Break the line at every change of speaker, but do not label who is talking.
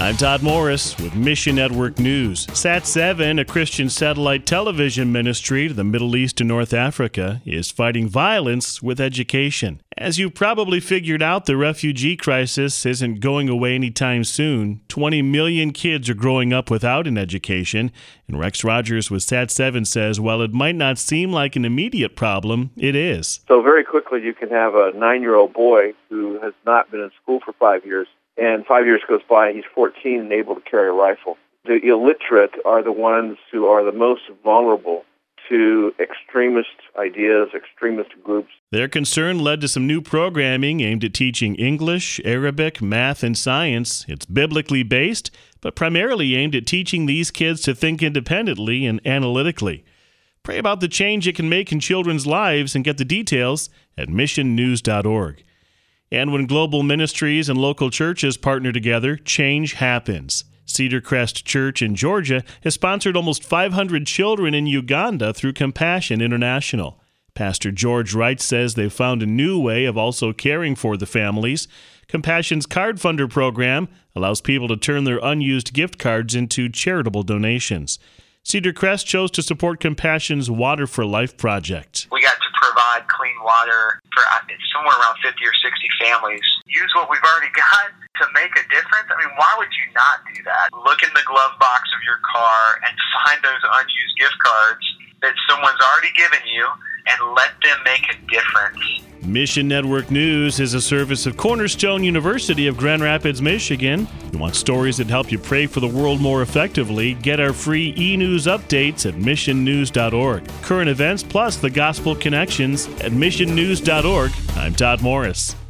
I'm Todd Morris with Mission Network News. Sat7, a Christian satellite television ministry to the Middle East and North Africa, is fighting violence with education. As you probably figured out, the refugee crisis isn't going away anytime soon. 20 million kids are growing up without an education. And Rex Rogers with Sat7 says, while it might not seem like an immediate problem, it is.
So very quickly you can have a 9-year-old boy who has not been in school for 5 years, and 5 years goes by and he's 14 and able to carry a rifle. The illiterate are the ones who are the most vulnerable to extremist ideas, extremist groups.
Their concern led to some new programming aimed at teaching English, Arabic, math, and science. It's biblically based, but primarily aimed at teaching these kids to think independently and analytically. Pray about the change it can make in children's lives and get the details at missionnews.org. And when global ministries and local churches partner together, change happens. Cedar Crest Church in Georgia has sponsored almost 500 children in Uganda through Compassion International. Pastor George Wright says they've found a new way of also caring for the families. Compassion's Card Funder program allows people to turn their unused gift cards into charitable donations. Cedar Crest chose to support Compassion's Water for Life project.
We got to provide clean water for somewhere around 50 or 60 families. Use what we've already got to make a difference. I mean, why would you not do that? Look in the glove box of your car and find those unused gift cards that someone's already given you and let them make a difference.
Mission Network News is a service of Cornerstone University of Grand Rapids, Michigan. You want stories that help you pray for the world more effectively? Get our free e-news updates at missionnews.org. Current events plus the gospel connections at missionnews.org. I'm Todd Morris.